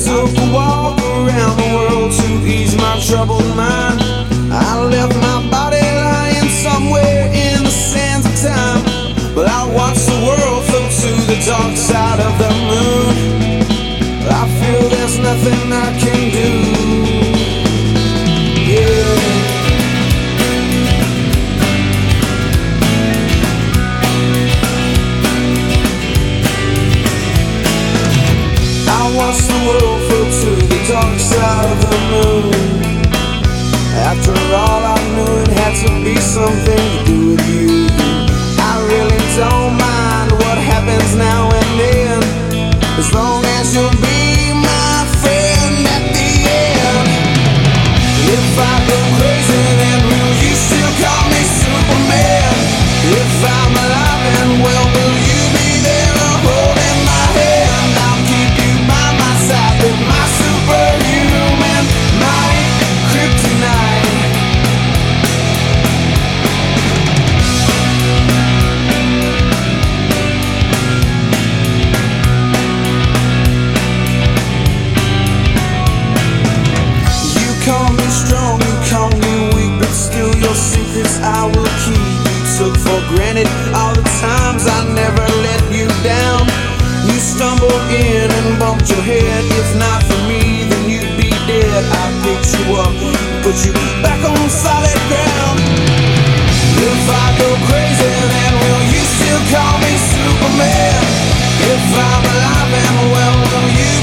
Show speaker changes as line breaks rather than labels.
took a walk around the world to ease my troubled mind. I left my body lying somewhere in the sands of time, but I watched the world float to the dark side of the moon. I feel there's nothing I can do. Yeah. I watched the world float to the dark side of the moon. After all, I knew it had to be something to do with you. I really don't mind what happens now and then, as long as you'll be my friend at the end. If I go crazy, then will you still call me Superman? If I'm alive and well, will you be there holding my hand? I'll keep you by my side with my superhuman might, kryptonite. You call me strong, you call me weak, but still your secrets I will keep. You took for granted all the times I never let you down. You stumbled in and bumped your head. If not for me, then you'd be dead. I picked you up, put you back on solid ground. If I go crazy, then will you still call me Superman? If I'm alive and well, will you